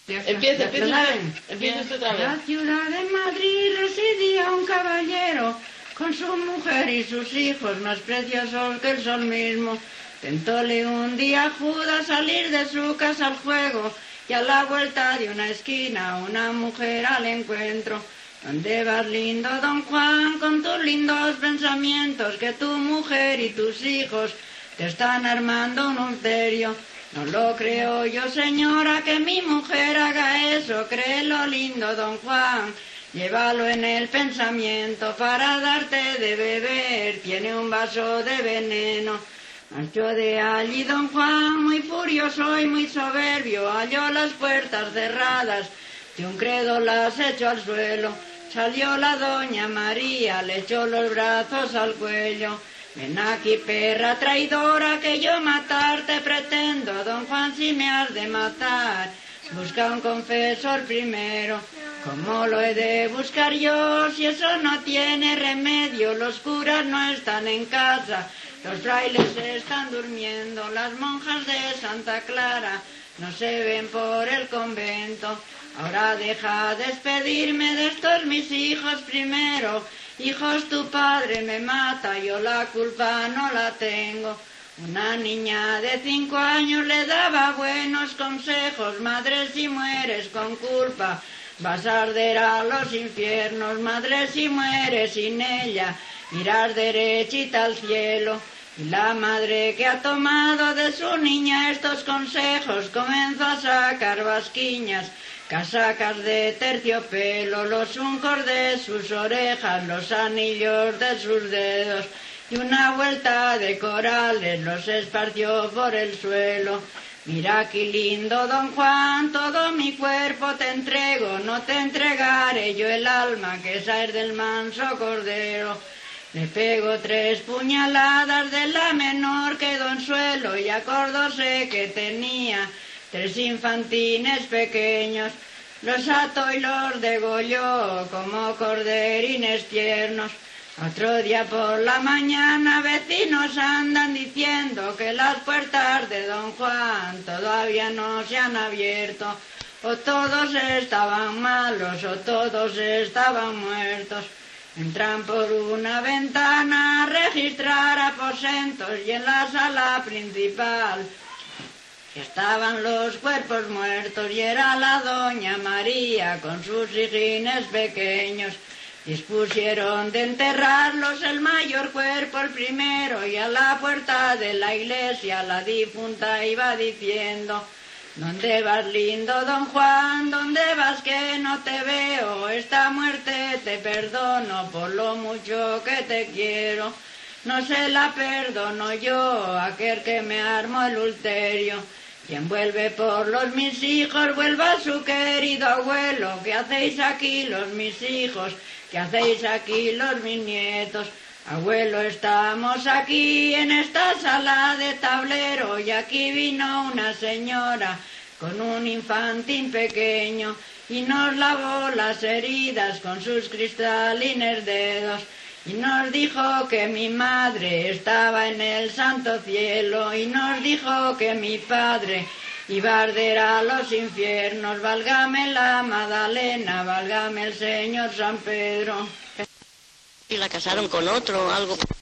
Empieza usted otra vez. La ciudad de Madrid residía un caballero con su mujer y sus hijos, más preciosos que el sol mismo. Tentóle un día Judas salir de su casa al juego, y a la vuelta de una esquina una mujer al encuentro. ¿Dónde vas, lindo don Juan, con tus lindos pensamientos? Que tu mujer y tus hijos te están armando un ulterio. No lo creo yo, señora, que mi mujer haga eso. Créelo, lindo don Juan, llévalo en el pensamiento para darte de beber. Tiene un vaso de veneno. Marchó de allí don Juan, muy furioso y muy soberbio. Halló las puertas cerradas, de un credo las echó al suelo. Salió la doña María, le echó los brazos al cuello. Ven aquí, perra traidora, que yo matarte pretendo. Don Juan, si me has de matar, busca un confesor primero. ¿Cómo lo he de buscar yo, si eso no tiene remedio? Los curas no están en casa, los frailes están durmiendo, las monjas de Santa Clara no se ven por el convento. Ahora deja despedirme de estos mis hijos primero. Hijos, tu padre me mata, yo la culpa no la tengo. Una niña de 5 años le daba buenos consejos. Madre, si mueres con culpa, vas a arder a los infiernos. Madre, si mueres sin ella, irás derechita al cielo. Y la madre, que ha tomado de su niña estos consejos, comenzó a sacar basquiñas, casacas de terciopelo, los juncos de sus orejas, los anillos de sus dedos, y una vuelta de corales los esparció por el suelo. Mira aquí, lindo don Juan, todo mi cuerpo te entrego, no te entregaré yo el alma, que esa es del manso cordero. Le pego 3 puñaladas, de la menor quedó en suelo, y acordóse que tenía 3 infantines pequeños. Los ató y los degolló como corderines tiernos. Otro día por la mañana vecinos andan diciendo que las puertas de don Juan todavía no se han abierto. O todos estaban malos o todos estaban muertos. Entran por una ventana a registrar aposentos, y en la sala principal estaban los cuerpos muertos, y era la doña María con sus hijines pequeños. Dispusieron de enterrarlos, el mayor cuerpo el primero, y a la puerta de la iglesia la difunta iba diciendo: ¿Dónde vas, lindo don Juan? ¿Dónde vas, que no te veo? Esta muerte te perdono por lo mucho que te quiero. No se la perdono yo, aquel que me armó el ulterio. Quien vuelve por los mis hijos, vuelva a su querido abuelo. ¿Qué hacéis aquí los mis hijos? ¿Qué hacéis aquí los mis nietos? Abuelo, estamos aquí en esta sala de tablero, y aquí vino una señora con un infantín pequeño, y nos lavó las heridas con sus cristalines dedos, y nos dijo que mi madre estaba en el santo cielo, y nos dijo que mi padre iba a arder a los infiernos. Válgame la Magdalena, válgame el Señor San Pedro. Y la casaron con otro, algo.